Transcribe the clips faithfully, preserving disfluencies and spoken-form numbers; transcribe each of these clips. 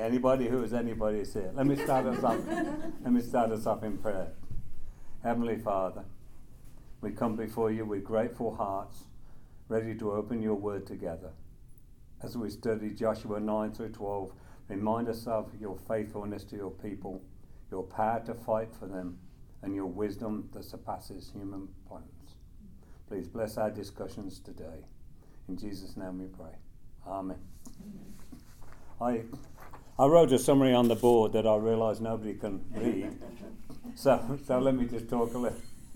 Anybody who is anybody is here. Let me start us off. Let me start us off in prayer. Heavenly Father, we come before you with grateful hearts, ready to open your word together. As we study Joshua nine through twelve, remind us of your faithfulness to your people, your power to fight for them, and your wisdom that surpasses human plans. Please bless our discussions today. In Jesus' name we pray. Amen. I I wrote a summary on the board that I realise nobody can read. So so let me just talk a little.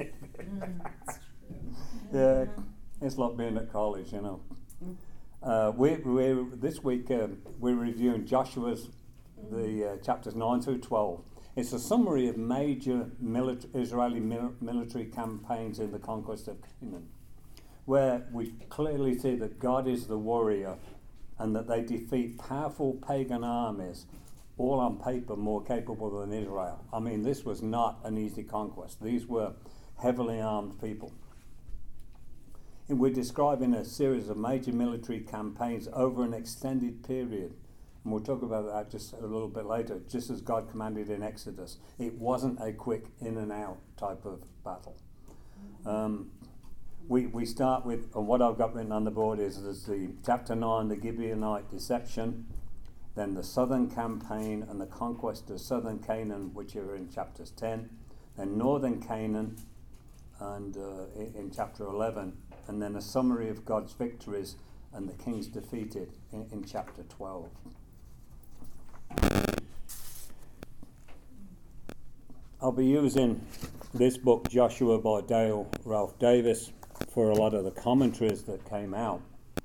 Yeah, it's like being at college, you know. Uh, we we this week uh, we're reviewing Joshua's the uh, chapters nine through twelve. It's a summary of major milita- Israeli mil- military campaigns in the conquest of Canaan, where we clearly see that God is the warrior and that they defeat powerful pagan armies, all on paper more capable than Israel. I mean, this was not an easy conquest. These were heavily armed people. And we're describing a series of major military campaigns over an extended period. And we'll talk about that just a little bit later, just as God commanded in Exodus. It wasn't a quick in and out type of battle. Um, we we start with, and what I've got written on the board is there's the chapter nine, the Gibeonite deception, then the southern campaign and the conquest of southern Canaan, which are in chapters ten, then northern Canaan, and uh, in, in chapter eleven, and then a summary of God's victories and the kings defeated in, in chapter twelve. I'll be using this book, Joshua by Dale Ralph Davis, for a lot of the commentaries that came out.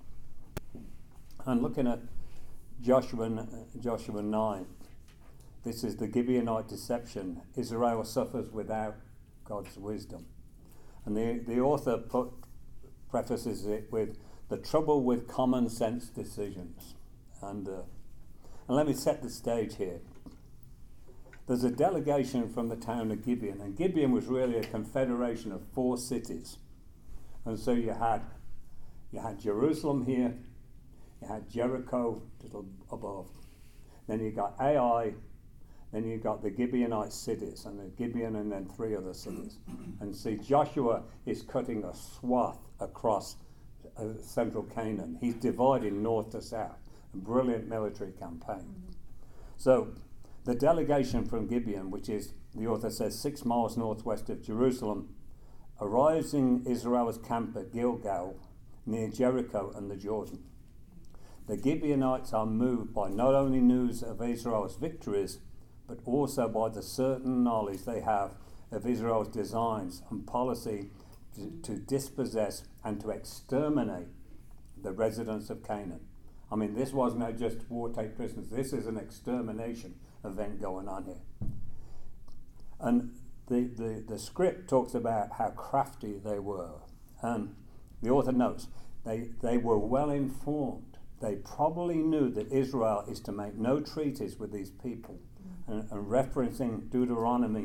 And looking at Joshua, Joshua nine, this is the Gibeonite deception. Israel suffers without God's wisdom. And the, the author put, prefaces it with the trouble with common sense decisions. And, uh, and let me set the stage here. There's a delegation from the town of Gibeon, and Gibeon was really a confederation of four cities. And so you had you had Jerusalem here, you had Jericho just above, then you got Ai, then you got the Gibeonite cities, and the Gibeon, and then three other cities. And see, Joshua is cutting a swath across uh, central Canaan. He's dividing north to south. A brilliant military campaign. So the delegation from Gibeon, which is, the author says, six miles northwest of Jerusalem, arrives in Israel's camp at Gilgal, near Jericho and the Jordan. The Gibeonites are moved by not only news of Israel's victories, but also by the certain knowledge they have of Israel's designs and policy to, to dispossess and to exterminate the residents of Canaan. I mean, this wasn't just war take prisoners. This is an extermination event going on here. And the, the, the script talks about how crafty they were. And the author notes, they, they were well informed. They probably knew that Israel is to make no treaties with these people. And, and referencing Deuteronomy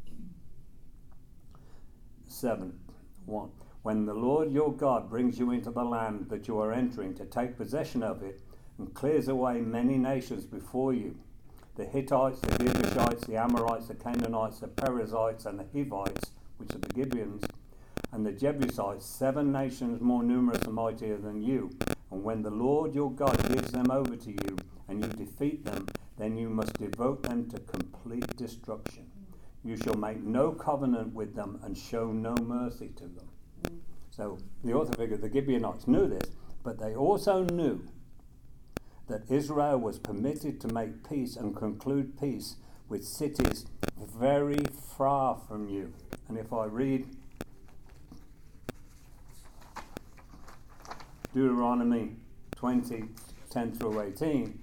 seven one. When the Lord your God brings you into the land that you are entering to take possession of it, and clears away many nations before you, the Hittites, the Girgashites, the Amorites, the Canaanites, the Perizzites, and the Hivites, which are the Gibeons, and the Jebusites, seven nations more numerous and mightier than you. And when the Lord your God gives them over to you, and you defeat them, then you must devote them to complete destruction. You shall make no covenant with them and show no mercy to them. So the author figured the Gibeonites knew this, but they also knew that Israel was permitted to make peace and conclude peace with cities very far from you. And if I read Deuteronomy twenty, ten through eighteen,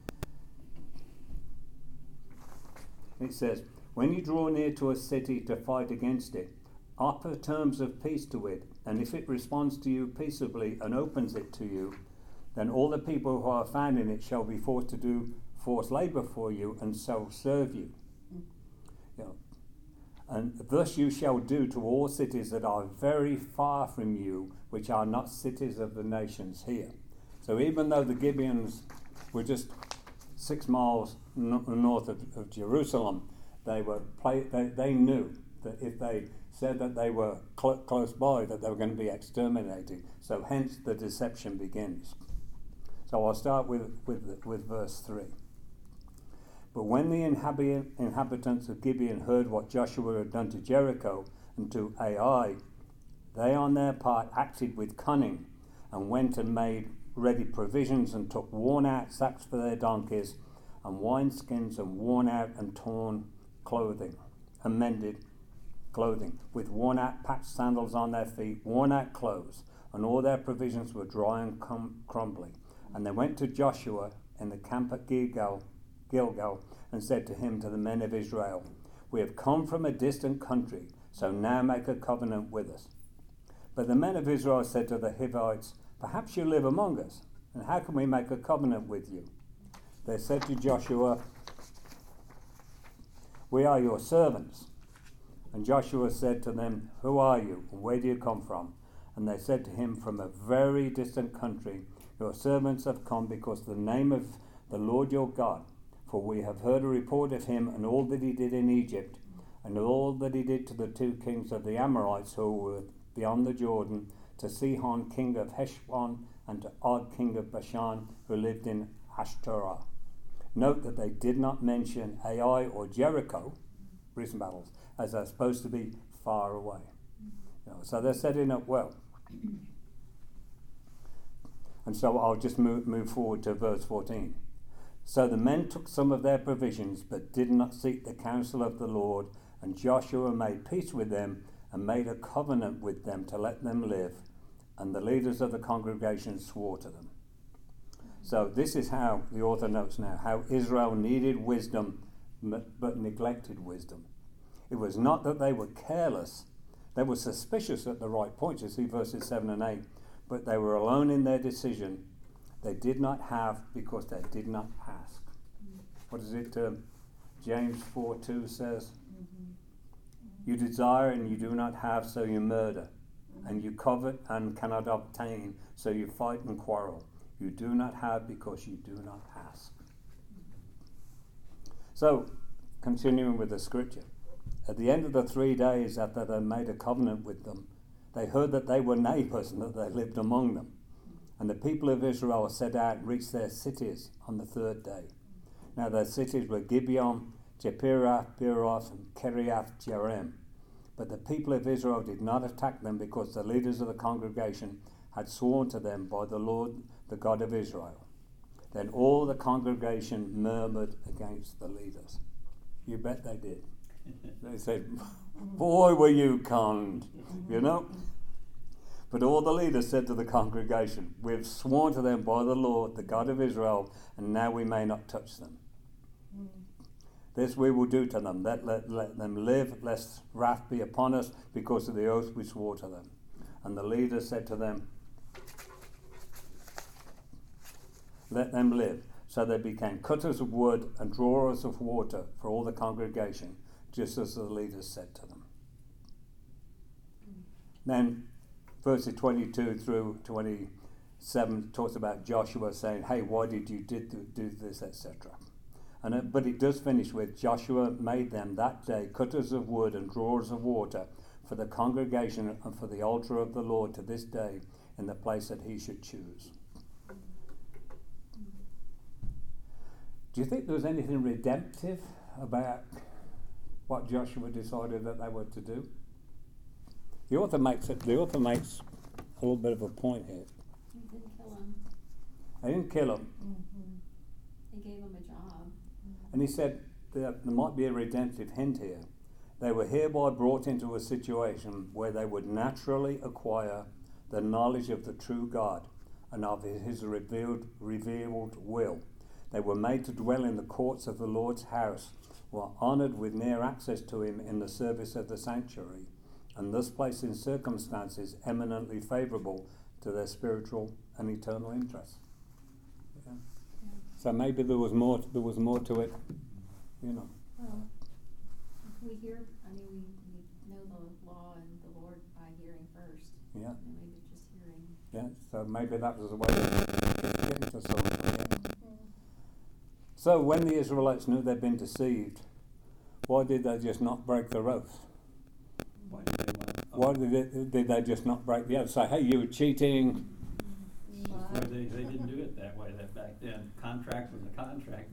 it says, when you draw near to a city to fight against it, offer terms of peace to it, and if it responds to you peaceably and opens it to you, then all the people who are found in it shall be forced to do forced labor for you and shall serve you. Mm. You know, and thus you shall do to all cities that are very far from you, which are not cities of the nations here. So even though the Gibeons were just six miles n- north of, of Jerusalem, they were play, they, they knew that if they said that they were cl- close by, that they were going to be exterminated. So hence the deception begins. So I'll start with, with, with verse three. But when the inhabit- inhabitants of Gibeon heard what Joshua had done to Jericho and to Ai, they on their part acted with cunning and went and made ready provisions and took worn-out sacks for their donkeys and wineskins and worn-out and torn clothing and mended clothing, with worn-out patched sandals on their feet, worn-out clothes, and all their provisions were dry and cum- crumbly. And they went to Joshua in the camp at Gilgal, Gilgal and said to him, to the men of Israel, we have come from a distant country, so now make a covenant with us. But the men of Israel said to the Hivites, perhaps you live among us, and how can we make a covenant with you? They said to Joshua, we are your servants. And Joshua said to them, who are you, and where do you come from? And they said to him, from a very distant country, your servants have come because of the name of the Lord your God. For we have heard a report of him and all that he did in Egypt, and all that he did to the two kings of the Amorites who were beyond the Jordan, to Sihon king of Heshbon, and to Og king of Bashan, who lived in Ashtoreth. Note that they did not mention Ai or Jericho, recent battles, as they're supposed to be far away. You know, so they're setting up well. And so I'll just move, move forward to verse fourteen. So the men took some of their provisions, but did not seek the counsel of the Lord, and Joshua made peace with them and made a covenant with them to let them live, and the leaders of the congregation swore to them. So this is how the author notes now, how Israel needed wisdom but neglected wisdom. It was not that they were careless, they were suspicious at the right point, you see verses seven and eight, but they were alone in their decision. They did not have because they did not ask. What is it? Um, James four two says, mm-hmm. You desire and you do not have, so you murder. And you covet and cannot obtain, so you fight and quarrel. You do not have because you do not ask. So, continuing with the scripture, at the end of the three days after they made a covenant with them, they heard that they were neighbours and that they lived among them. And the people of Israel set out and reached their cities on the third day. Now their cities were Gibeon, Jephirah, Beeroth, and Kiriath Jearim. But the people of Israel did not attack them because the leaders of the congregation had sworn to them by the Lord, the God of Israel. Then all the congregation murmured against the leaders. You bet they did. They said, boy, were you conned, you know. But all the leaders said to the congregation, we have sworn to them by the Lord, the God of Israel, and now we may not touch them. Mm. This we will do to them, let, let, let them live, lest wrath be upon us because of the oath we swore to them. And the leaders said to them, let them live. So they became cutters of wood and drawers of water for all the congregation, just as the leaders said to them. Mm. Then verses twenty-two through twenty-seven talks about Joshua saying, hey, why did you did do this, et cetera. And it, but it does finish with, Joshua made them that day cutters of wood and drawers of water for the congregation and for the altar of the Lord to this day in the place that he should choose. Do you think there was anything redemptive about what Joshua decided that they were to do? The author makes it, the author makes a little bit of a point here. He didn't kill him. They didn't kill him. Mm-hmm. He gave him a job. Mm-hmm. And he said there, there might be a redemptive hint here. They were hereby brought into a situation where they would naturally acquire the knowledge of the true God and of his revealed, revealed will. They were made to dwell in the courts of the Lord's house, were honoured with near access to him in the service of the sanctuary, and thus placed in circumstances eminently favourable to their spiritual and eternal interests. Yeah. Yeah. So maybe there was more. There was more to it, you know. Well, we hear. I mean, we, we know the law and the Lord by hearing first. Yeah. And maybe just hearing. Yeah. So maybe that was a way of getting to something. Yeah. So when the Israelites knew they'd been deceived, why did they just not break their oath? Why did they want? Why did they, did they just not break the oath? Say, hey, you were cheating. Well, they, they didn't do it that way. That back then, contract was a contract.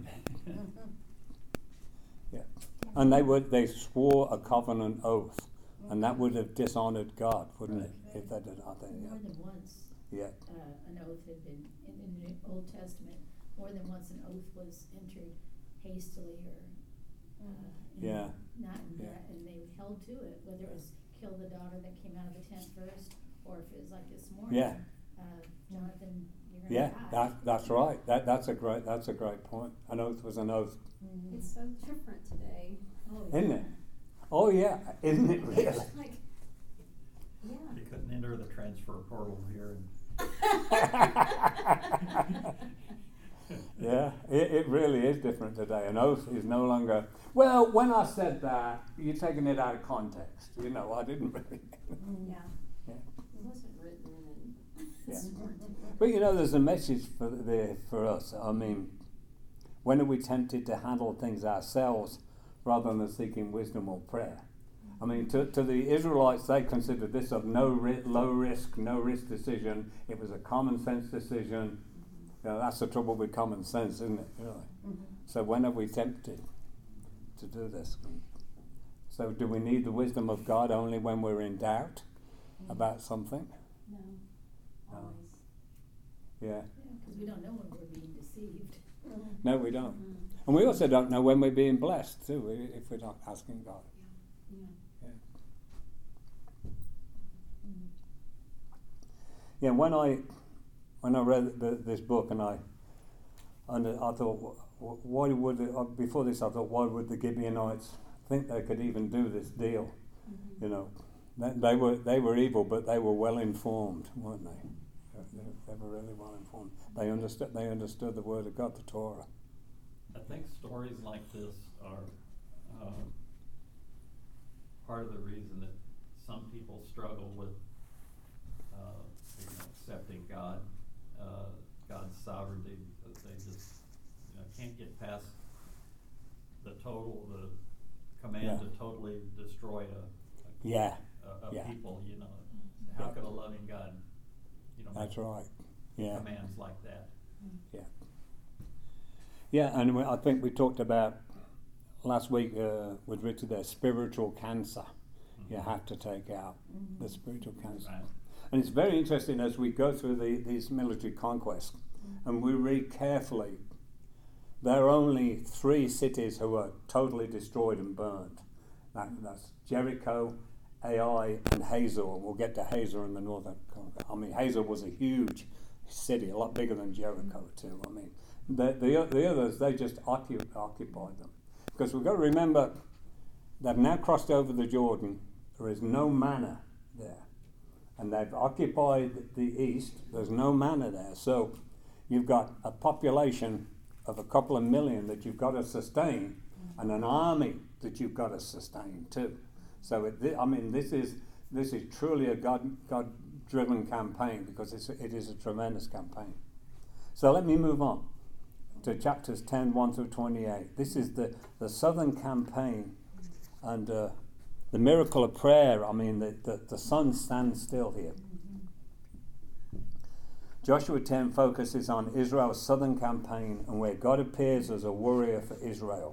Yeah, and they would they swore a covenant oath, and that would have dishonored God, wouldn't it? If they did not. More Yeah. than once, Yeah. uh, an oath had been, in, in the Old Testament, more than once an oath was entered hastily or, uh, in- Yeah. not in Yeah. that, and they held to it, whether it was kill the daughter that came out of the tent first, or if it was like this morning. Yeah. Uh, Jonathan, you're gonna Yeah, die. that, that's right. That that's a great that's a great point. An oath was an oath, It's so different today. Oh, isn't yeah. it? Oh yeah, isn't it really? Like, yeah. You couldn't enter the transfer portal here. Yeah, it, it really is different today. An oath is no longer. Well, when I said that, you're taking it out of context. You know, I didn't really. Yeah. Yeah. It wasn't written and Yeah. sworn to. But you know, there's a message for the, for us. I mean, when are we tempted to handle things ourselves rather than seeking wisdom or prayer? I mean, to, to the Israelites, they considered this a no ri- low risk, no risk decision. It was a common sense decision. You know, that's the trouble with common sense, isn't it? Really. Mm-hmm. So when are we tempted to do this? So do we need the wisdom of God only when we're in doubt about something? No, No. always. Yeah. Yeah, cause we don't know when we're being deceived. No, we don't. Mhm. And we also don't know when we're being blessed too, i- if we're not asking God. Yeah. Yeah. Yeah. When I when I read the, this book and I and I thought, wh- why would it, uh, before this I thought, why would the Gibeonites think they could even do this deal? Mhm. You know, they, they were they were evil, but they were well informed, weren't they? They, they were really well informed. They understood. They understood the Word of God, the Torah. I think stories like this are um, part of the reason that some people struggle with uh, you know, accepting God, uh, God's sovereignty, because they just you know, can't get past the total, the command Yeah. to totally destroy a, a, Yeah, a, a yeah. people. You know, how Yeah. could a loving God, you know, That's make right. Yeah. commands like that? Yeah. Yeah, and we, I think we talked about last week uh, with Richard there, spiritual cancer. You have to take out Mhm. the spiritual cancer. Right. And it's very interesting as we go through the, these military conquests and we read carefully, there are only three cities who are totally destroyed and burned. That, that's Jericho, Ai, and Hazor. We'll get to Hazor in the northern conquest. I mean, Hazor was a huge city, a lot bigger than Jericho too. I mean, the, the, the others, they just occup, occupied them. Because we've got to remember, they've now crossed over the Jordan. There is no manna there. And they've occupied the east. There's no manna there. So you've got a population of a couple of million that you've got to sustain and an army that you've got to sustain too. So it, I mean, this is this is truly a God God driven campaign because it's it is a tremendous campaign. So let me move on to chapters ten, one through twenty-eight. This is the, the southern campaign and uh, the miracle of prayer. I mean, the, the, the sun stands still here. Joshua ten focuses on Israel's southern campaign and where God appears as a warrior for Israel.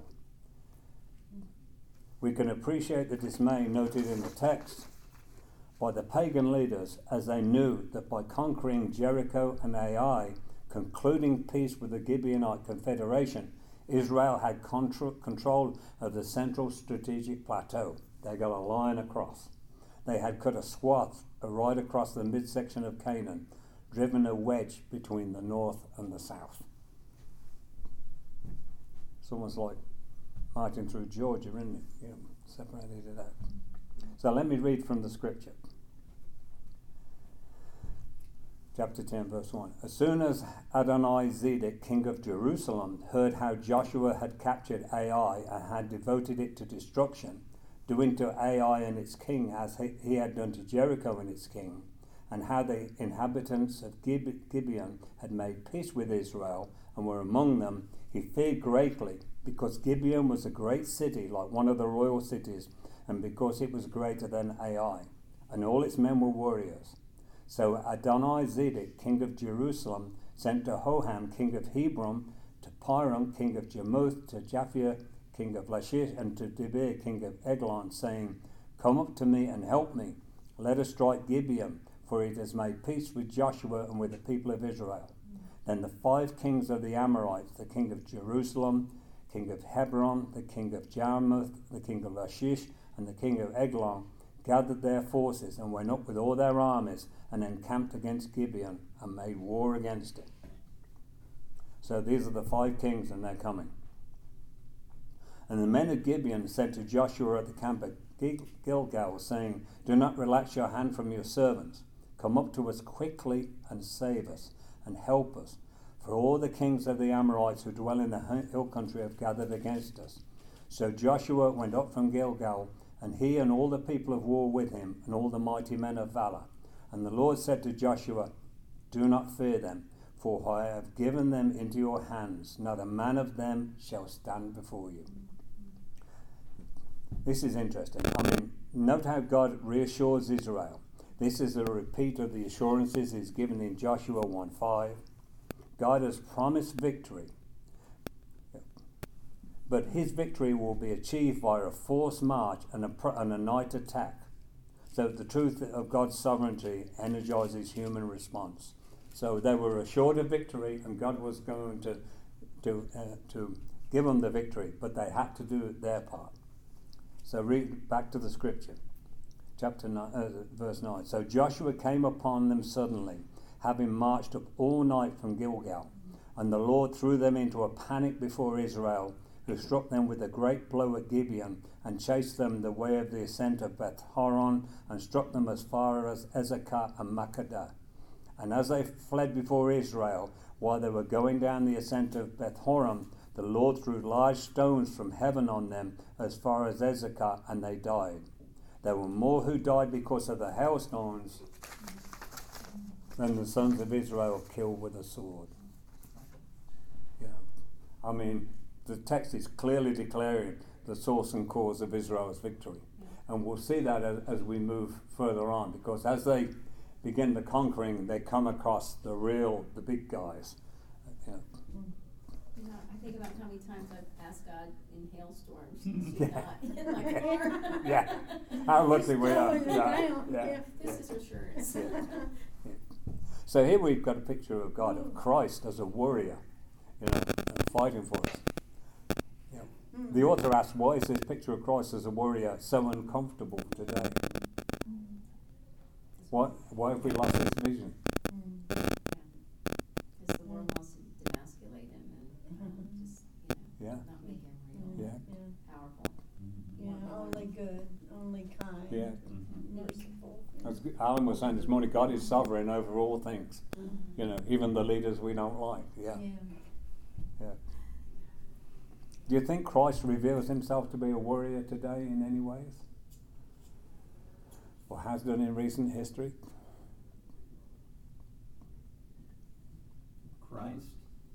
We can appreciate the dismay noted in the text by the pagan leaders as they knew that by conquering Jericho and Ai, concluding peace with the Gibeonite Confederation, Israel had control, control of the central strategic plateau. They got a line across. They had cut a swath right across the midsection of Canaan, driven a wedge between the north and the south. It's almost like marching through Georgia, isn't it? You know, separated it out. So let me read from the scripture. Chapter ten, verse one. As soon as Adoni-Zedek, king of Jerusalem, heard how Joshua had captured Ai and had devoted it to destruction, doing to Ai and its king as he, he had done to Jericho and its king, and how the inhabitants of Gib- Gibeon had made peace with Israel and were among them, He feared greatly, because Gibeon was a great city, like one of the royal cities, and because it was greater than Ai, and all its men were warriors. So Adoni-Zedek, king of Jerusalem, sent to Hoham, king of Hebron, to Piram, king of Jarmuth, to Japhia, king of Lachish, and to Debir, king of Eglon, saying, Come up to me and help me. Let us strike Gibeon, for it has made peace with Joshua and with the people of Israel. Then the five kings of the Amorites, the king of Jerusalem, king of Hebron, the king of Jarmuth, the king of Lachish, and the king of Eglon, gathered their forces and went up with all their armies and encamped against Gibeon and made war against it. So these are the five kings, and they're coming. And the men of Gibeon said to Joshua at the camp at Gilgal, saying, Do not relax your hand from your servants. Come up to us quickly and save us and help us. For all the kings of the Amorites who dwell in the hill country have gathered against us. So Joshua went up from Gilgal, and he and all the people of war with him, and all the mighty men of valor. And the Lord said to Joshua, Do not fear them, for I have given them into your hands. Not a man of them shall stand before you. This is interesting. I mean, note how God reassures Israel. This is a repeat of the assurances he's given in Joshua one five. God has promised victory, but his victory will be achieved by a forced march and a, pr- and a night attack. So the truth of God's sovereignty energizes human response. So they were assured of victory, and God was going to to uh, to give them the victory, but they had to do their part. So read back to the scripture, chapter nine, uh, verse nine. So Joshua came upon them suddenly, having marched up all night from Gilgal, and the Lord threw them into a panic before Israel, who struck them with a great blow at Gibeon, and chased them the way of the ascent of Beth Horon, and struck them as far as Ezekah and Makkedah. And as they fled before Israel, while they were going down the ascent of Beth Horon, the Lord threw large stones from heaven on them as far as Ezekah, and they died. There were more who died because of the hailstones than the sons of Israel killed with a sword. Yeah, I mean, the text is clearly declaring the source and cause of Israel's victory. And we'll see that as, as we move further on, because as they begin the conquering, they come across the real, the big guys. Yeah. You know, I think about how many times I've asked God in hailstorms to see not in my car. Yeah, how lucky we are. Still in the Yeah. ground, Yeah. yeah. This is assurance. Yeah. Yeah. So here we've got a picture of God, of Christ as a warrior, you know, and fighting for us. Yeah. Mm. The author asks, why is this picture of Christ as a warrior so uncomfortable today? Why, why have we lost this vision? Because the world wants to demasculate him and uh, just, you know, Yeah. not make him real, Yeah. powerful. Yeah, only good, only kind, Yeah. merciful. As Alan was saying this morning, God is sovereign over all things. Mhm. You know, even the leaders we don't like. Yeah. Yeah. Yeah. Do you think Christ reveals himself to be a warrior today in any ways? Or has done in recent history? Christ.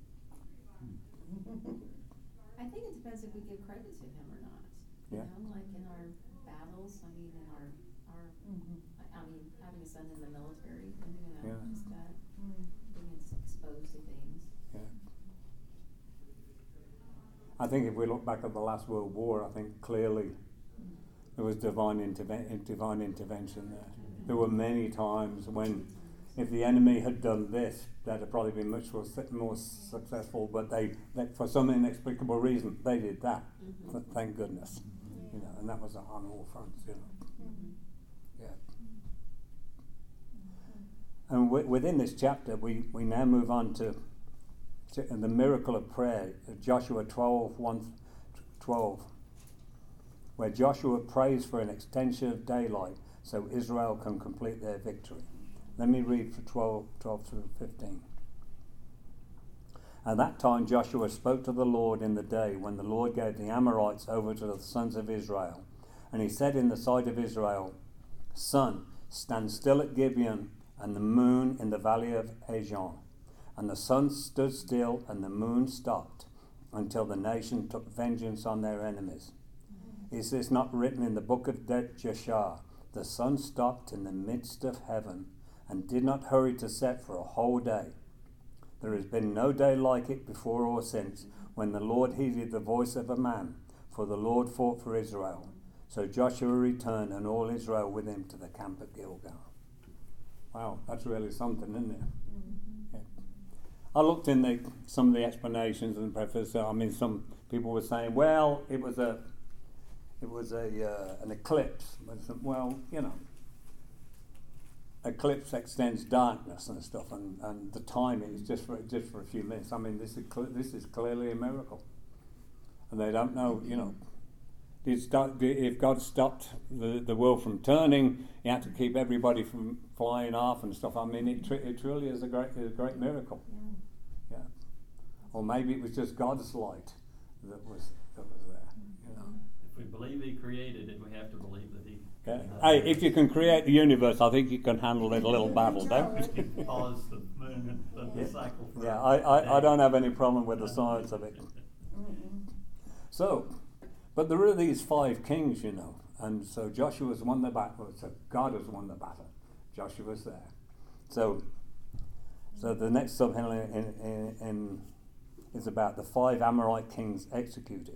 I think it depends if we give credit to him or not. You Yeah. know, like in our battles, I mean, in our, our, Mhm. I I mean, having a son in the military, and, you know, Yeah. just that, Mm. being ex- exposed to things. Yeah. I think if we look back at the last World War, I think clearly there was divine, interve- divine intervention there. There were many times when, if the enemy had done this, they'd have probably been much more, su- more successful. But they, they, for some inexplicable reason, they did that. Mhm. Th- Thank goodness, you know, and that was on all fronts, you know. Mhm. Yeah. And w- within this chapter, we, we now move on to, to the miracle of prayer, Joshua twelve, one, twelve, where Joshua prays for an extension of daylight so Israel can complete their victory. Let me read for twelve, twelve through fifteen. At that time Joshua spoke to the Lord in the day when the Lord gave the Amorites over to the sons of Israel. And he said in the sight of Israel, Sun, stand still at Gibeon, and the moon in the valley of Ajon. And the sun stood still, and the moon stopped. until the nation took vengeance on their enemies. Is this not written in the book of Jeshar? The sun stopped in the midst of heaven and did not hurry to set for a whole day. There has been no day like it before or since, when the Lord heeded the voice of a man, for the Lord fought for Israel. So Joshua returned and all Israel with him to the camp at Gilgal. Wow, that's really something, isn't it? Mm-hmm. Yeah. I looked in the, some of the explanations and preface. I mean, some people were saying, well, it was a It was a uh, an eclipse. Well, you know, eclipse extends darkness and stuff, and, and the timing is just for just for a few minutes. I mean, this is cl- this is clearly a miracle, and they don't know. You know, did start, if God stopped the, the world from turning, He had to keep everybody from flying off and stuff. I mean, it tr- it truly is a great a great miracle. Yeah. Yeah, or maybe it was just God's light that was that was there. You know. If we believe He created it, we have to believe that He. Okay. uh, Hey, if you can create the universe, I think you can handle it a little battle, don't you? Pause the moon and the Yeah. cycle. For Yeah, I, I, I don't have any problem with the science of it. So, but there are these five kings, you know, and so Joshua's won the battle. So God has won the battle. Joshua's there. So, so the next subheading in, in, in is about the five Amorite kings executed.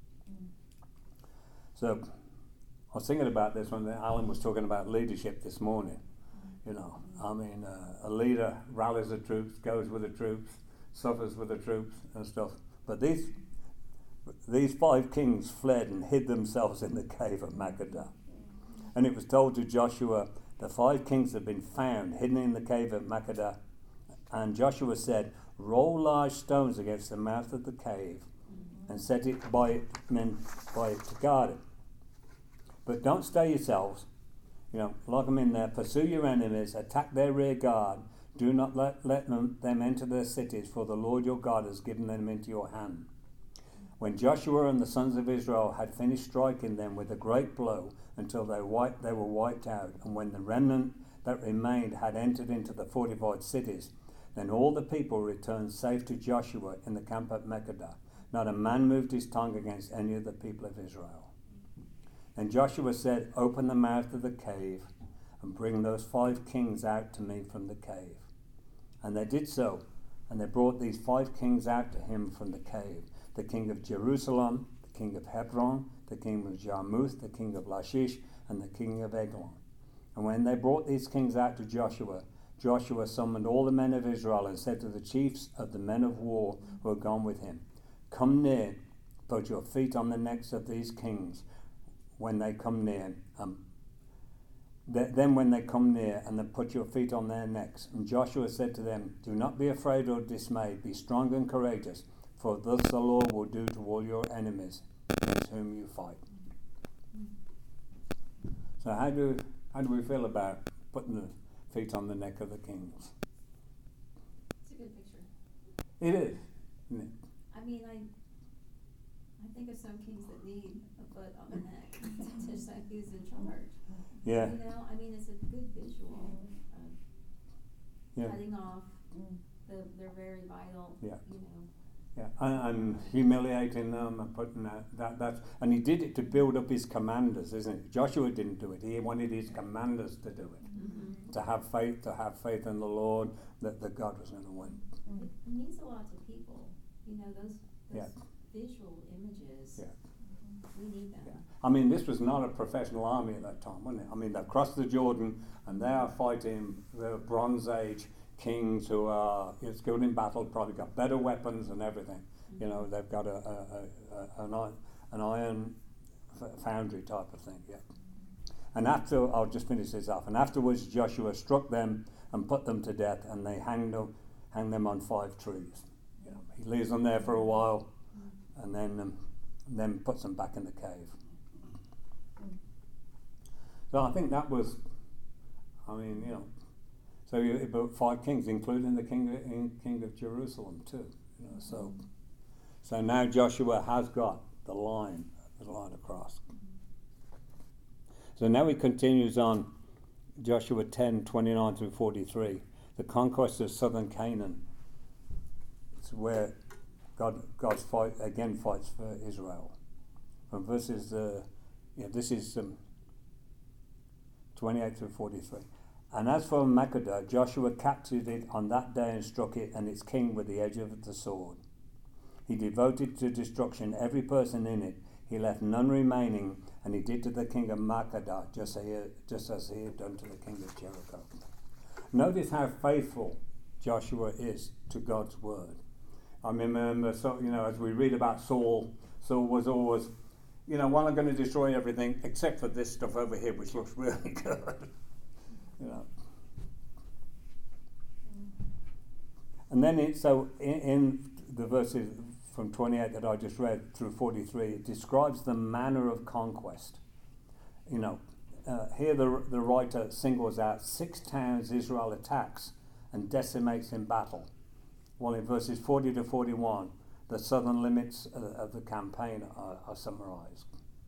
So, I was thinking about this when Alan was talking about leadership this morning. You know, I mean, uh, a leader rallies the troops, goes with the troops, suffers with the troops and stuff. But these these five kings fled and hid themselves in the cave of Makkedah. And it was told to Joshua, the five kings have been found hidden in the cave of Makkedah. And Joshua said, roll large stones against the mouth of the cave and set it by it, men by it to guard it. But don't stay yourselves. You know, lock them in there. Pursue your enemies. Attack their rear guard. Do not let, let them, them enter their cities, for the Lord your God has given them into your hand. When Joshua and the sons of Israel had finished striking them with a great blow until they, wiped, they were wiped out, and when the remnant that remained had entered into the fortified cities, then all the people returned safe to Joshua in the camp at Makkedah. Not a man moved his tongue against any of the people of Israel. And Joshua said, open the mouth of the cave and bring those five kings out to me from the cave. And they did so, and they brought these five kings out to him from the cave. The king of Jerusalem, the king of Hebron, the king of Jarmuth, the king of Lachish, and the king of Eglon. And when they brought these kings out to Joshua, Joshua summoned all the men of Israel and said to the chiefs of the men of war who had gone with him, come near, put your feet on the necks of these kings when they come near. Um, th- then when they come near, and then put your feet on their necks. And Joshua said to them, do not be afraid or dismayed, be strong and courageous, for thus the Lord will do to all your enemies against whom you fight. So how do how do we feel about putting the feet on the neck of the kings? It's a good picture. It is, isn't it? I mean, I, I think of some kings that need a foot on the neck to decide who's in charge. Yeah. You know, I mean, it's a good visual of Yeah. cutting off the, they're very vital, Yeah. you know. Yeah, and, and humiliating them and putting that, that that's and he did it to build up his commanders, isn't it? Joshua didn't do it. He wanted his commanders to do it, Mm-hmm. to have faith, to have faith in the Lord that, that God was going to win. It means a lot to people, you know, those, those Yeah. visual images. Yeah. We need them. Yeah. I mean, this was not a professional army at that time, wasn't it? I mean, they've crossed the Jordan and they are fighting the Bronze Age kings who are you know, skilled in battle, probably got better weapons and everything. Mm-hmm. You know, they've got a, a, a, a an, iron, an iron f- foundry type of thing, yeah. And after, I'll just finish this off, and afterwards Joshua struck them and put them to death, and they hanged them, hanged them on five trees. You know, he leaves them there for a while, and then um, and then puts them back in the cave. So I think that was, I mean, you know, so you about five kings, including the king of, in, king of Jerusalem too. You know, so so now Joshua has got the line, the line across. So now he continues on, Joshua ten, twenty-nine through forty-three, the conquest of southern Canaan. It's where God God's fight again fights for Israel. And verses, uh, yeah, this is um, twenty-eight through forty-three. And as for Makkedah, Joshua captured it on that day and struck it and its king with the edge of the sword. He devoted to destruction every person in it. He left none remaining, and he did to the king of Makkedah just as he, just as he had done to the king of Jericho. Notice how faithful Joshua is to God's word. I remember, so, you know, as we read about Saul, Saul was always, you know, well, I'm going to destroy everything except for this stuff over here, which looks really good. You know. And then it, so in, in the verses from twenty-eight that I just read through forty-three, it describes the manner of conquest. You know, uh, here the the writer singles out six towns Israel attacks and decimates in battle. While in verses forty to forty-one, the southern limits of, of the campaign are, are summarized.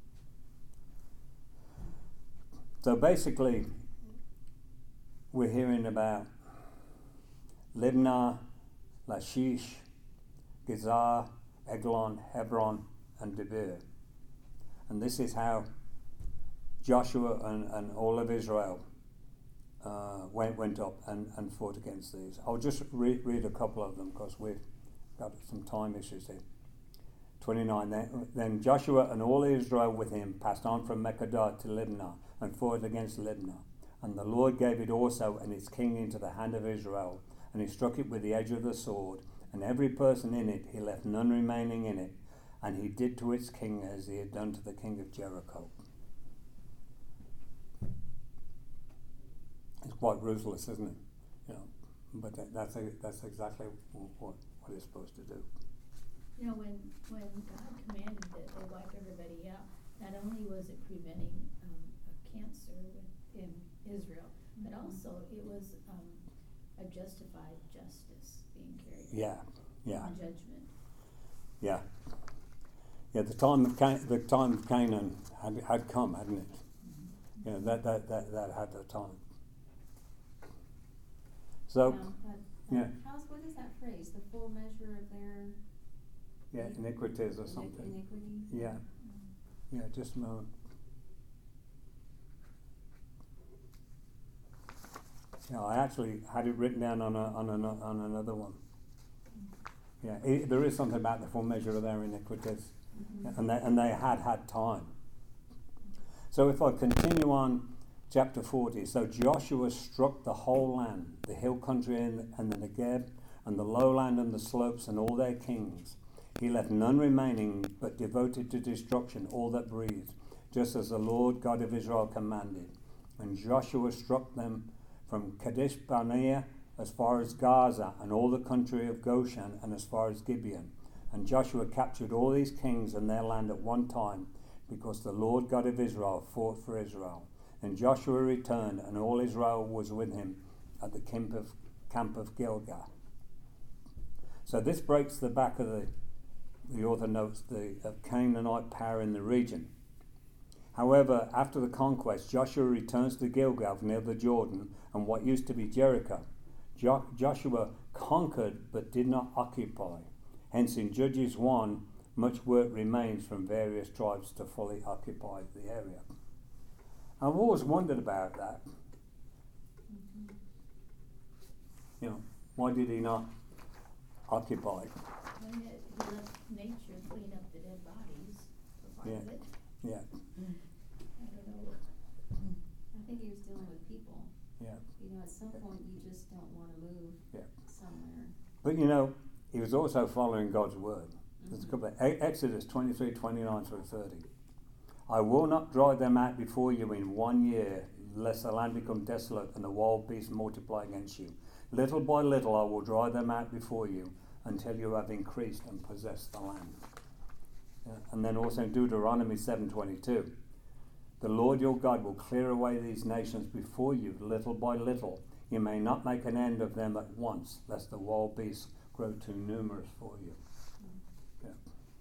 So basically, we're hearing about Libnah, Lachish, Gezer, Eglon, Hebron, and Debir. And this is how Joshua and, and all of Israel uh, went went up and, and fought against these. I'll just re- read a couple of them because we've got some time issues here. twenty-nine. Then, then Joshua and all Israel with him passed on from Makkedah to Libnah and fought against Libnah. And the Lord gave it also and its king into the hand of Israel, and he struck it with the edge of the sword, and every person in it he left none remaining in it, and he did to its king as he had done to the king of Jericho. It's quite ruthless, isn't it? You know, but that, that's a, that's exactly what what it's supposed to do. You know, when when God commanded that they wipe everybody out, not only was it preventing um, a cancer within Israel, but also it was um, a justified justice being carried out. Yeah, yeah, And judgment. yeah, yeah. The time of Can- the time of Canaan had had come, hadn't it? Mm-hmm. You know, that that that that had the time. So, Now, that- yeah. that- how's, what is that phrase? The full measure of their yeah, iniquities or iniqu- something. iniquity? Yeah, Mm. yeah. Just a moment. Yeah, I actually had it written down on a, on an, on another one. Yeah, it, there is something about the full measure of their iniquities, Mhm. and they and they had had time. So if I continue on, chapter forty. So Joshua struck the whole land, the hill country and, and the Negeb, and the lowland and the slopes, and all their kings. He left none remaining, but devoted to destruction all that breathed, just as the Lord God of Israel commanded. And Joshua struck them from Kadesh Barnea as far as Gaza, and all the country of Goshen, and as far as Gibeon. And Joshua captured all these kings and their land at one time, because the Lord God of Israel fought for Israel. And Joshua returned, and all Israel was with him at the camp of, camp of Gilgal. So this breaks the back of the, the author notes, the of Canaanite power in the region. However, after the conquest, Joshua returns to Gilgal near the Jordan and what used to be Jericho. Jo- Joshua conquered but did not occupy. Hence in Judges one, much work remains from various tribes to fully occupy the area. I've always wondered about that. Mhm. You know, why did he not occupy? When it, he left nature clean up the dead bodies for part Yeah. of it. Yeah, I don't know. I think he was dealing with people. yeah. You know, at some point you just don't want to move Yeah. somewhere. But you know, he was also following God's word. There's a Mhm. couple of, E- Exodus twenty-three, twenty-nine through thirty. I will not drive them out before you in one year, lest the land become desolate and the wild beasts multiply against you. Little by little I will drive them out before you until you have increased and possessed the land. Yeah. And then also in Deuteronomy seven twenty-two, the Lord your God will clear away these nations before you little by little. You may not make an end of them at once, lest the wild beasts grow too numerous for you. Yeah.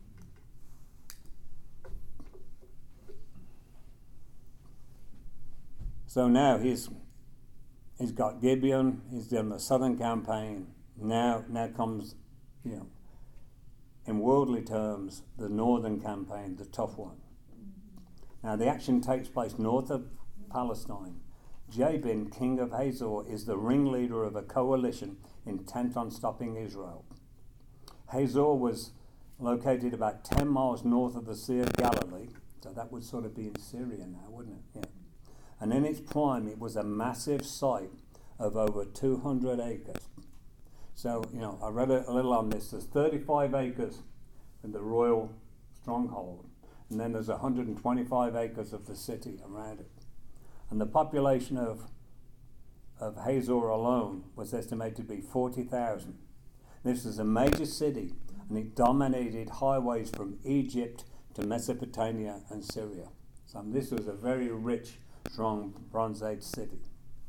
So now he's he's got Gibeon, he's done the southern campaign. Now now comes, you know, in worldly terms, the northern campaign, the tough one. Now, the action takes place north of Palestine. Jabin, king of Hazor, is the ringleader of a coalition intent on stopping Israel. Hazor was located about ten miles north of the Sea of Galilee, so that would sort of be in Syria now, wouldn't it? Yeah. And in its prime, it was a massive site of over two hundred acres. So, you know, I read a, a little on this. There's thirty-five acres in the royal stronghold, and then there's one hundred twenty-five acres of the city around it. And the population of of Hazor alone was estimated to be forty thousand. This was a major city, and it dominated highways from Egypt to Mesopotamia and Syria. So this was a very rich, strong Bronze Age city.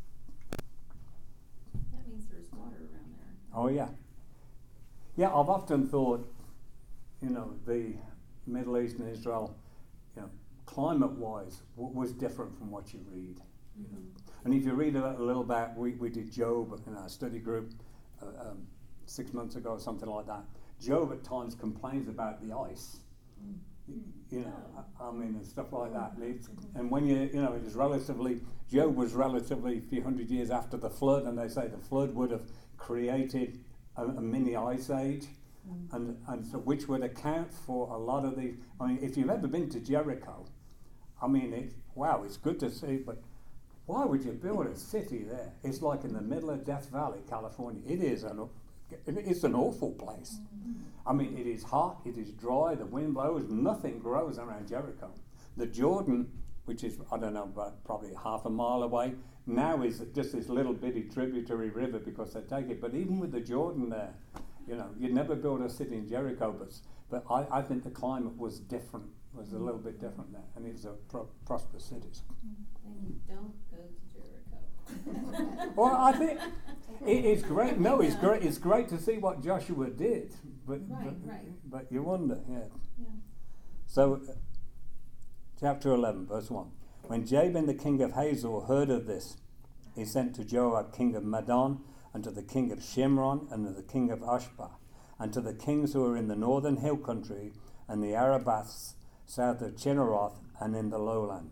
That means there's water around there. Oh yeah. Yeah, I've often thought, you know, the Middle East and Israel, you know, climate-wise, w- was different from what you read. You know. And if you read a, a little back, we, we did Job in our study group uh, um, six months ago or something like that. Job at times complains about the ice, you, you know, I, I mean, and stuff like that. And, it's, and when you, you know, it is relatively, Job was relatively a few hundred years after the flood, and they say the flood would have created a, a mini ice age, mm. and, and so which would account for a lot of the, I mean, if you've ever been to Jericho, I mean, it, wow, it's good to see, but why would you build a city there? It's like in the middle of Death Valley, California. It is an, it's an awful place. I mean, it is hot, it is dry, the wind blows, nothing grows around Jericho. The Jordan, which is, I don't know, about probably half a mile away, now is just this little bitty tributary river because they take it. But even with the Jordan there, you know, you'd never build a city in Jericho, but, but I, I think the climate was different, was a little bit different there, and it was a pro- prosperous cities. And you don't go to Jericho. Well, I think it, it's great. No, it's great. It's great to see what Joshua did, but Right, but, right. but you wonder, yeah. Yeah. So, uh, chapter eleven, verse one. When Jabin the king of Hazor heard of this, he sent to Joab king of Madon, and to the king of Shimron, and to the king of Ashbah, and to the kings who were in the northern hill country, and the Arabaths south of Chinneroth, and in the lowland,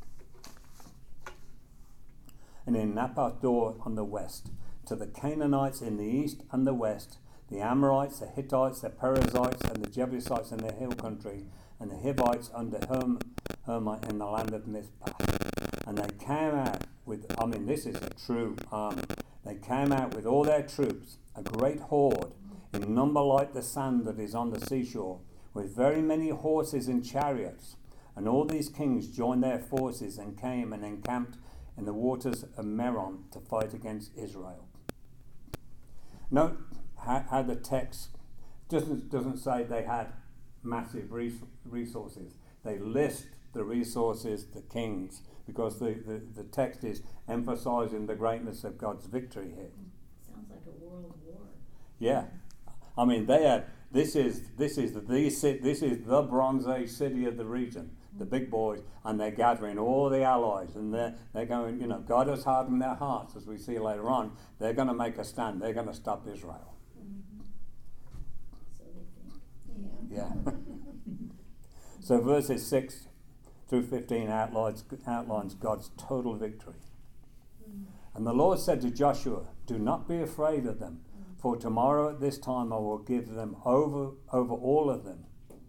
and in Naphath Dor on the west, to the Canaanites in the east and the west, the Amorites, the Hittites, the Perizzites, and the Jebusites in the hill country, and the Hivites under Herm, Hermite in the land of Mizpah. And they came out with, I mean, this is a true army. They came out with all their troops, a great horde, in number like the sand that is on the seashore, with very many horses and chariots. And all these kings joined their forces and came and encamped in the waters of Merom to fight against Israel. Note how, how the text doesn't, doesn't say they had massive res- resources. They list the resources, the kings, because the, the, the text is emphasizing the greatness of God's victory here. Sounds like a world war. Yeah. I mean, they had, this is this is the this is the Bronze Age city of the region, the big boys, and they're gathering all the allies, and they're they're going, you know, God has hardened their hearts, as we see later on. They're going to make a stand. They're going to stop Israel. Mm-hmm. So they think. Yeah. So verses six through fifteen outlines outlines God's total victory. And the Lord said to Joshua, "Do not be afraid of them, for tomorrow at this time I will give them over over all of them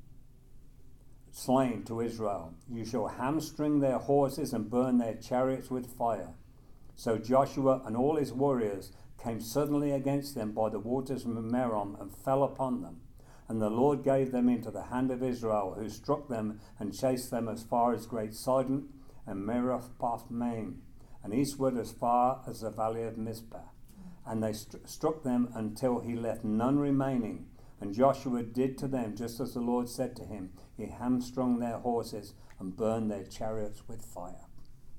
slain to Israel. You shall hamstring their horses and burn their chariots with fire." So Joshua and all his warriors came suddenly against them by the waters of Merom and fell upon them. And the Lord gave them into the hand of Israel, who struck them and chased them as far as Great Sidon and Meroth-Path-Maim, and eastward as far as the valley of Mizpah. And they st- struck them until he left none remaining. And Joshua did to them just as the Lord said to him. He hamstrung their horses and burned their chariots with fire.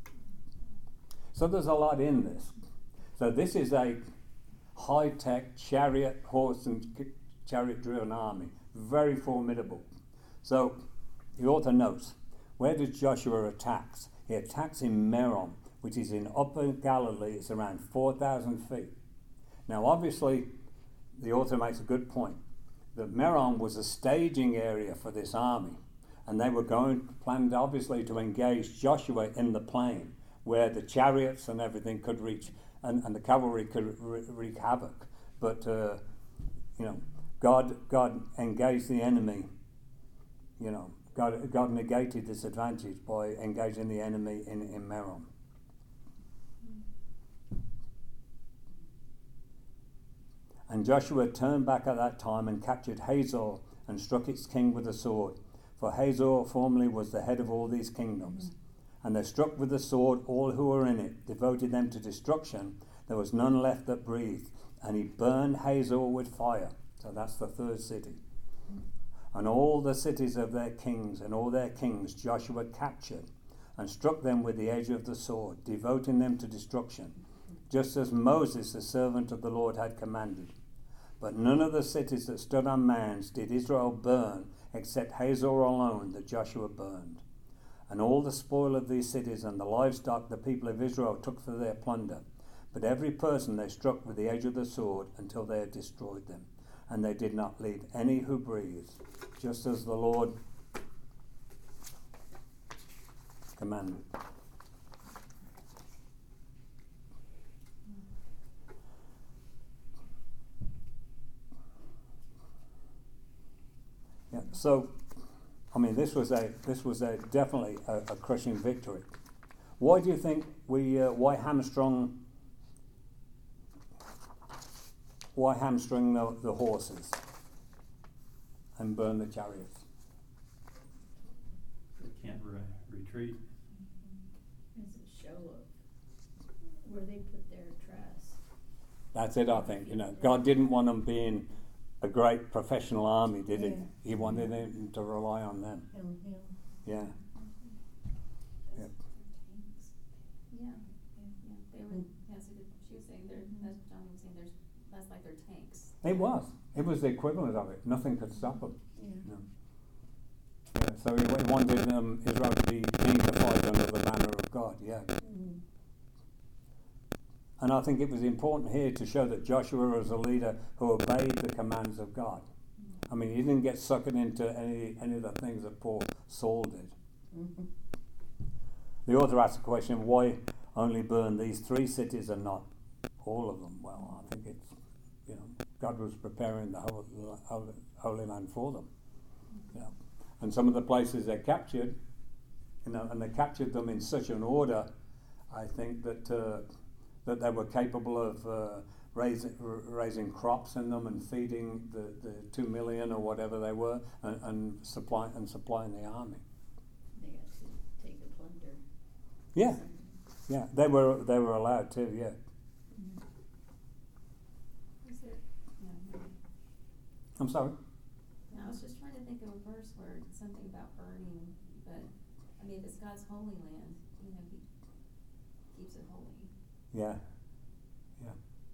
So there's a lot in this. So this is a high-tech chariot, horse and chariot-driven army. Very formidable. So the author notes, where does Joshua attack? He attacks in Merom, which is in Upper Galilee. It's around four thousand feet. Now, obviously, the author makes a good point. that Merom was a staging area for this army, and they were going planned obviously to engage Joshua in the plain where the chariots and everything could reach, and, and the cavalry could re- wreak havoc. But uh, you know, God God engaged the enemy. You know, God God negated this advantage by engaging the enemy in, in Merom. And Joshua turned back at that time and captured Hazor and struck its king with a sword. For Hazor formerly was the head of all these kingdoms. And they struck with the sword all who were in it, devoted them to destruction. There was none left that breathed. And he burned Hazor with fire. So that's the third city. And all the cities of their kings and all their kings Joshua captured and struck them with the edge of the sword, devoting them to destruction, just as Moses, the servant of the Lord, had commanded. But none of the cities that stood unmanned did Israel burn, except Hazor alone that Joshua burned. And all the spoil of these cities and the livestock the people of Israel took for their plunder. But every person they struck with the edge of the sword until they had destroyed them. And they did not leave any who breathed, just as the Lord commanded. Yeah, so, I mean, this was a this was a definitely a, a crushing victory. Why do you think we? Uh, why hamstrung? Why hamstring the, the horses and burn the chariots? They can't re- retreat. As a show of where they put their trust. That's it, I think. You know, God didn't want them being a great professional army, did he? Yeah. He wanted them to rely on them. Him, him. Yeah. That's Yep. tanks. Yeah, yeah, they were, that's a good, she was saying, they're, that's what John was saying, there's, that's like their tanks. It was. It was the equivalent of it. Nothing could stop them. Yeah. No. Yeah, so he he wanted um, Israel to be unified under the banner of God, yeah. Mm. And I think it was important here to show that Joshua was a leader who obeyed the commands of God. I mean, he didn't get suckered into any, any of the things that poor Saul did. Mm-hmm. The author asked the question, why only burn these three cities and not all of them? Well, I think it's, you know, God was preparing the whole, whole Holy Land for them. You know. And some of the places they captured, you know, and they captured them in such an order, I think, that uh, that they were capable of uh, raising, r- raising crops in them and feeding the, the two million or whatever they were, and, and, supply, and supplying the army. They got to take the plunder. Yeah, yeah, they were they were allowed to. Yeah. Is there, yeah, I'm sorry. no, I was just trying to think of a verse where it's something about burning, but, I mean, if it's God's holy land, you know, he keeps it holy. Yeah, yeah.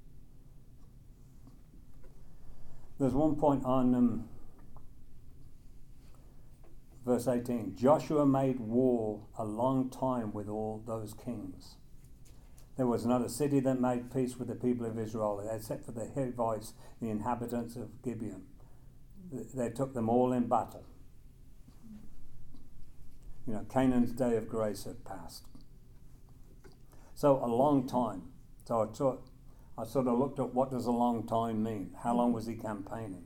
There's one point on um, verse eighteen. Joshua made war a long time with all those kings. There was not a city that made peace with the people of Israel, except for the Hivites, the inhabitants of Gibeon. They took them all in battle. You know, Canaan's day of grace had passed. So a long time. So I, taught, I sort of looked at what does a long time mean? How long was he campaigning?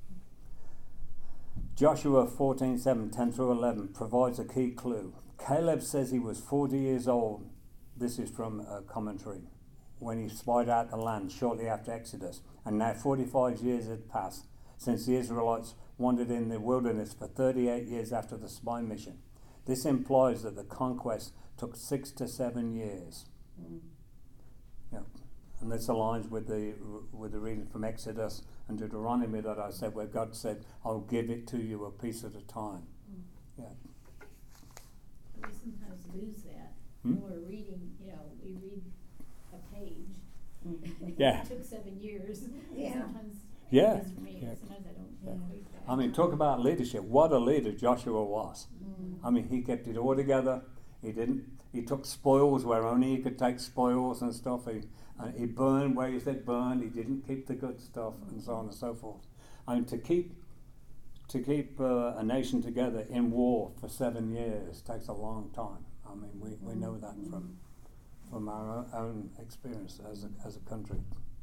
Joshua fourteen seven, ten through eleven provides a key clue. Caleb says he was forty years old. This is from a commentary. When he spied out the land shortly after Exodus. And now forty-five years had passed since the Israelites wandered in the wilderness for thirty-eight years after the spy mission. This implies that the conquest took six to seven years. Mm. Yeah, and this aligns with the with the reading from Exodus and Deuteronomy that I said, where God said, "I'll give it to you a piece at a time." Mm. Yeah. We sometimes lose that. Hmm? When we're reading, you know, we read a page. Mm. Yeah. It took seven years. Yeah. Sometimes, Yeah. at least for me, Yeah. sometimes I don't Yeah. equate that. I mean, talk about leadership. What a leader Joshua was. Mm. I mean, he kept it all together. He didn't. He took spoils where only he could take spoils and stuff. He and he burned where he said burn. He didn't keep the good stuff and so on and so forth. I mean, to keep to keep uh, a nation together in war for seven years takes a long time. I mean, we, we know that from from our own experience as a, as a country.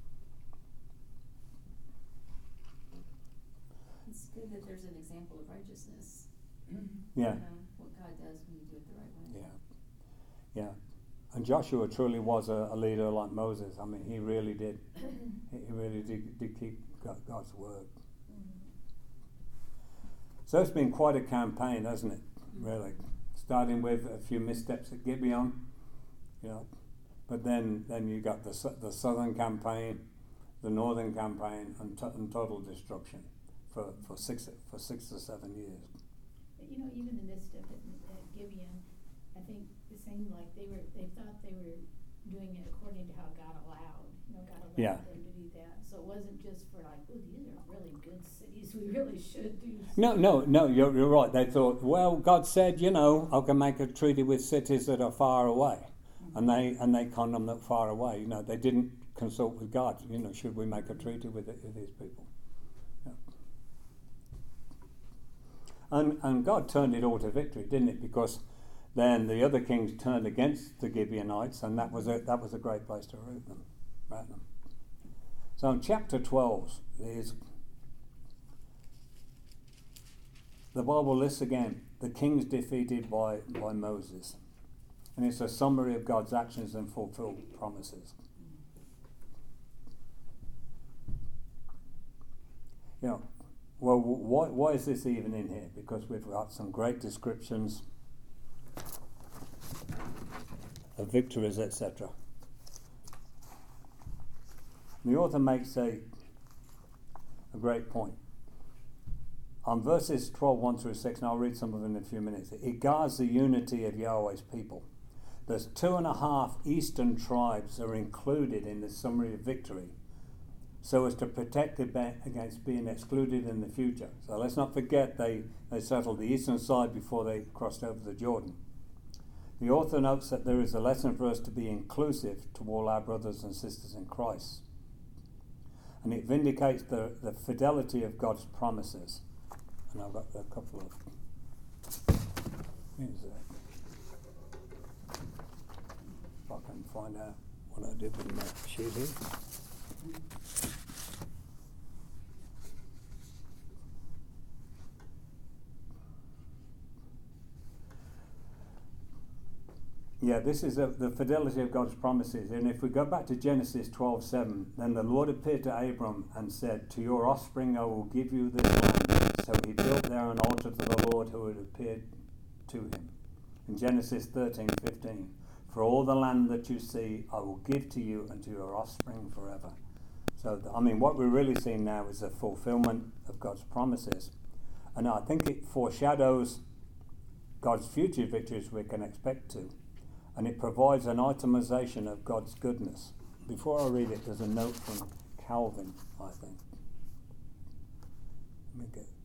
It's good that there's an example of righteousness. Yeah. You know, what God does when you do it the right way. Yeah, yeah. And Joshua truly was a, a leader like Moses. I mean, he really did. he, he really did, did keep God, God's word. So it's been quite a campaign, hasn't it? Really, starting with a few missteps at Gibeon, you know, but then then you got the su- the southern campaign, the northern campaign, and, t- and total destruction for, for six for six or seven years. But you know, even the misstep at, at Gibeon, I think it seemed like they were they thought they were doing it according to how God allowed. You know, God allowed Yeah. them to do that. So it wasn't just for like, oh, these are really good cities. We really should do. No, no, no. You're you're right. They thought, well, God said, you know, I can make a treaty with cities that are far away, mm-hmm. and they and they condemned them far away. You know, they didn't consult with God. You know, should we make a treaty with, it, with these people? Yeah. And and God turned it all to victory, didn't it? Because then the other kings turned against the Gibeonites, and that was a that was a great place to root them, rout them. So in chapter twelve is the Bible lists again the kings defeated by, by Moses. And it's a summary of God's actions and fulfilled promises. You know, well, why, why is this even in here? Because we've got some great descriptions of victories, et cetera. The author makes a, a great point. On verses twelve, one through six, and I'll read some of them in a few minutes. It guards the unity of Yahweh's people. There's two and a half eastern tribes are included in the summary of victory, so as to protect against being excluded in the future. So let's not forget they, they settled the eastern side before they crossed over the Jordan. The author notes that there is a lesson for us to be inclusive to all our brothers and sisters in Christ. And it vindicates the, the fidelity of God's promises. And I've got a couple of... Here's that. If I can find out what I did with my sheet here. Yeah, this is a, the fidelity of God's promises. And if we go back to Genesis twelve seven, then the Lord appeared to Abram and said, to your offspring I will give you this land. So he built there an altar to the Lord who had appeared to him. In Genesis thirteen fifteen, for all the land that you see I will give to you and to your offspring forever. So, I mean, what we're really seeing now is a fulfillment of God's promises. And I think it foreshadows God's future victories we can expect to. And it provides an itemization of God's goodness. Before I read it, there's a note from Calvin, I think. Let me get it.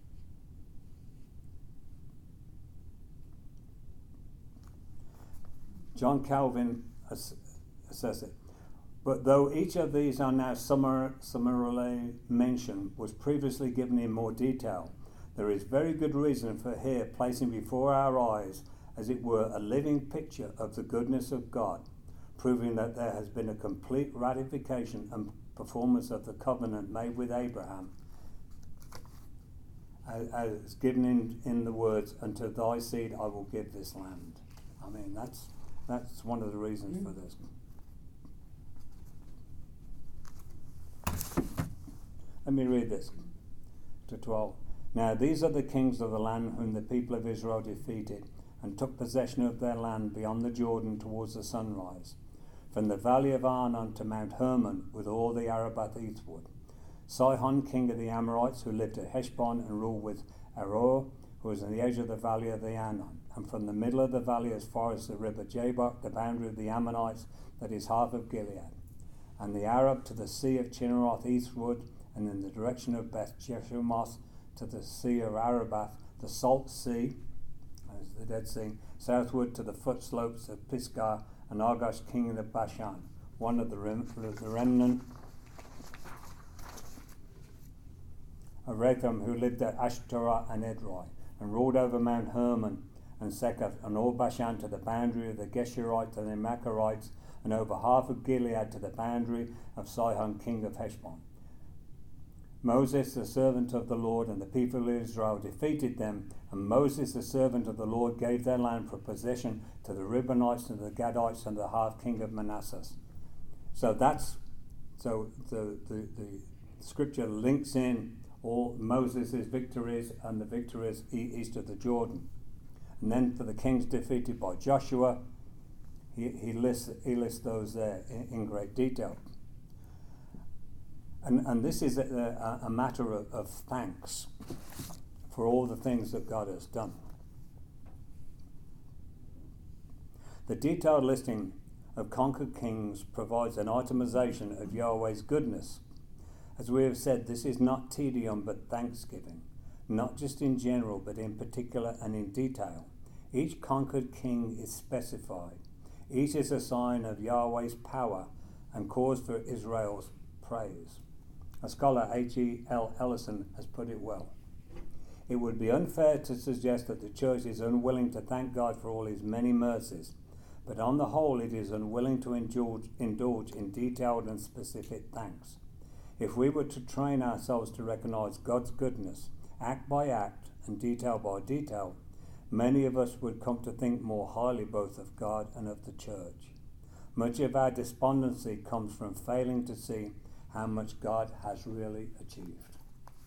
John Calvin says it. But though each of these are now summar, summarily mentioned, was previously given in more detail, there is very good reason for here placing before our eyes as it were a living picture of the goodness of God, proving that there has been a complete ratification and performance of the covenant made with Abraham, as, as given in, in the words, unto thy seed I will give this land. I mean, that's that's one of the reasons for this. Let me read this to twelve. Now these are the kings of the land whom the people of Israel defeated, and took possession of their land beyond the Jordan towards the sunrise, from the valley of Arnon to Mount Hermon, with all the Arabah eastward. Sihon, king of the Amorites, who lived at Heshbon and ruled with Aroer, who was in the edge of the valley of the Arnon, and from the middle of the valley as far as the river Jabbok, the boundary of the Ammonites, that is half of Gilead, and the Arab to the sea of Chinneroth eastward, and in the direction of Beth Jeshimoth to the sea of Arabah, the Salt Sea, as the Dead Sea, southward to the foot slopes of Pisgah, and Argosh, king of Bashan, one of the, rem- the remnant of Retham, who lived at Ashtaroth and Edrei, and ruled over Mount Hermon and Seketh, and all Bashan to the boundary of the Geshurites and the Macharites, and over half of Gilead to the boundary of Sihon, king of Heshbon. Moses, the servant of the Lord, and the people of Israel defeated them, and Moses, the servant of the Lord, gave their land for possession to the Reubenites and the Gadites and the half king of Manasseh. So that's so the, the, the scripture links in all Moses' victories and the victories e- east of the Jordan. And then for the kings defeated by Joshua, he, he lists he lists those there in, in great detail. And, and this is a, a, a matter of, of thanks for all the things that God has done. The detailed listing of conquered kings provides an itemization of Yahweh's goodness. As we have said, this is not tedium but thanksgiving, not just in general but in particular and in detail. Each conquered king is specified. Each is a sign of Yahweh's power and cause for Israel's praise. A scholar, H E L Ellison, has put it well. It would be unfair to suggest that the church is unwilling to thank God for all his many mercies, but on the whole it is unwilling to indulge, indulge in detailed and specific thanks. If we were to train ourselves to recognize God's goodness, act by act and detail by detail, many of us would come to think more highly both of God and of the church. Much of our despondency comes from failing to see how much God has really achieved.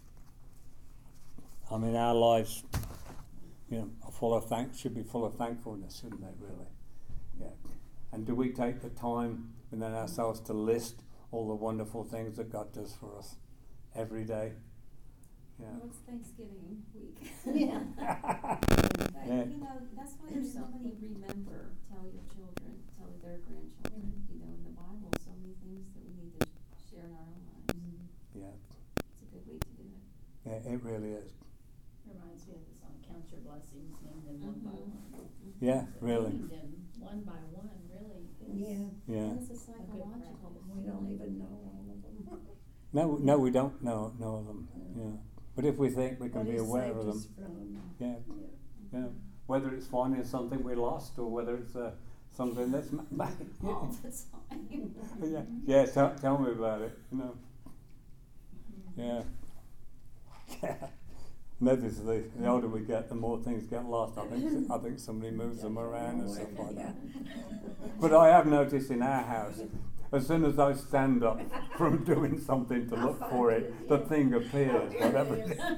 I mean, our lives, you know, are full of thanks, should be full of thankfulness, shouldn't they, really? Yeah. And do we take the time within ourselves to list all the wonderful things that God does for us every day? Yeah. Well, it's Thanksgiving week. Yeah. But, Yeah. you know, that's why there's so many remember, tell your children, tell their grandchildren. You know, in the Bible, so many things that we need to share in our own lives. Yeah. It's a good week to do it. Yeah, it really is. Reminds me of the song, Count Your Blessings, name them one by Mhm. one. Yeah, So really. naming them one by one really is. Yeah, Yeah. And it's a A good psychological. practice. we don't even know all of them. No, no, we don't know know them. Yeah. But if we think we can But be he aware saved of them, us from, yeah, yeah. yeah. Whether it's finding something we lost or whether it's uh, something that's ma- ma- All the time. yeah, yeah. Tell, tell me about it. You know. Yeah. Yeah. Notice the, the older we get, the more things get lost. I think I think somebody moves them around and stuff like that. But I have noticed in our house, as soon as I stand up from doing something to look for it, the thing appears, whatever it is.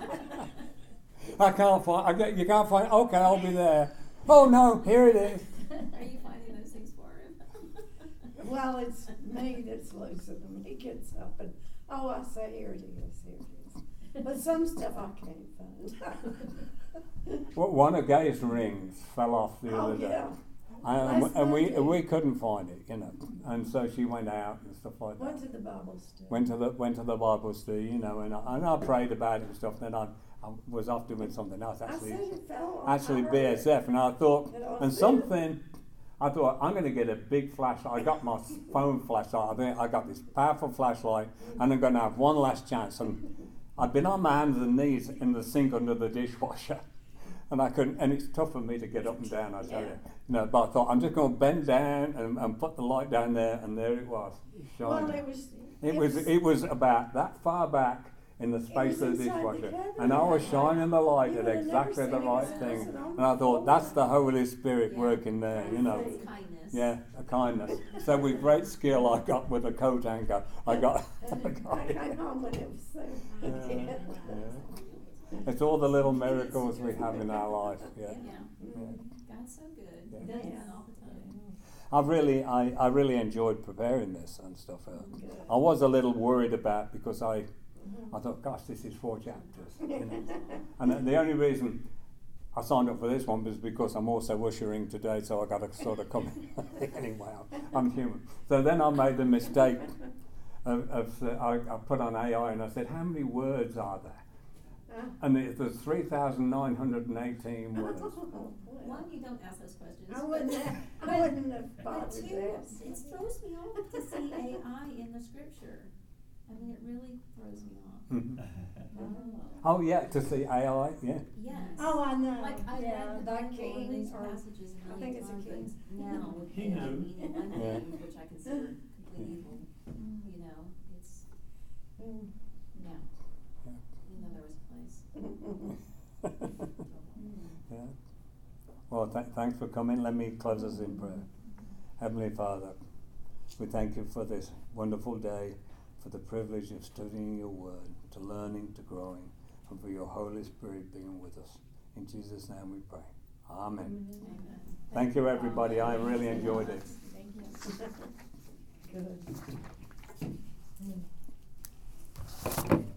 I can't find. I get. You can't find. Okay, I'll be there. Oh no, here it is. Are you finding those things for him? Well, it's me that's losing them. He gets up and, oh, I say, here it is, here it is. But some stuff I can't find. Well, one of Gay's rings fell off the Oh, other day. yeah. And, Last and we Monday. we couldn't find it, you know, and so she went out and stuff like that. Went to the Bible study. Went to the went to the Bible study, you know, and I, and I prayed about it and stuff. Then I, I was off doing something else, I actually, said it fell off. actually I heard B S F, and I thought, it on and film. something, I thought I'm going to get a big flashlight. I got my phone flashlight. I think I got this powerful flashlight, and I'm going to have one last chance. And I'd been on my hands and knees in the sink under the dishwasher. And I couldn't, and it's tough for me to get up and down, I tell Yeah. you. You know, but I thought I'm just going to bend down and, and put the light down there, and there it was, shining. Well, it was. It was it was about that far back in the space was of the inside the dishwasher, cabinet. and I was shining the light You at would have never exactly the seen it right else thing, at all. and I thought that's the Holy Spirit Yeah. working there, you know. It's kindness. Yeah, a kindness. So with great skill, I got with a coat anchor. I got. I got I it. came home when it was there. Yeah, yeah. It's all the little miracles we have in our life. Yeah. Yeah. Yeah. God's so good. Yeah. He does Yeah. that all the time. I've really, I, I really enjoyed preparing this and stuff. Uh, Good. I was a little worried about because I, I thought, gosh, this is four chapters, you know. And the only reason I signed up for this one was because I'm also ushering today, so I got to sort of come in. Anyway, I'm, I'm human. So then I made the mistake of, of uh, I, I put on A I and I said, how many words are there? Uh, And it, there's three thousand nine hundred eighteen words. One, you don't ask those questions. I wouldn't have, I But- wouldn't have But bothered two, to ask. it throws me off to see A I in the scripture. I mean, it really throws me off. Mhm. Oh. Oh yeah, to see A I, yeah. Yes. Oh, I know. Like, I've Yeah, read the that Bible and king these or- passages a I million think it's a times, king. but now with He A I knew. meaning one Yeah. thing, which I consider complete evil, you know, it's, Mm. yeah, you know there was a place. Yeah. Well, th- thanks for coming. Let me close us in prayer. Heavenly Father, we thank you for this wonderful day, for the privilege of studying your word, to learning, to growing, and for your Holy Spirit being with us. In Jesus' name we pray. Amen. Amen. Thank you, everybody. I really enjoyed it. Thank you. Good. Mm.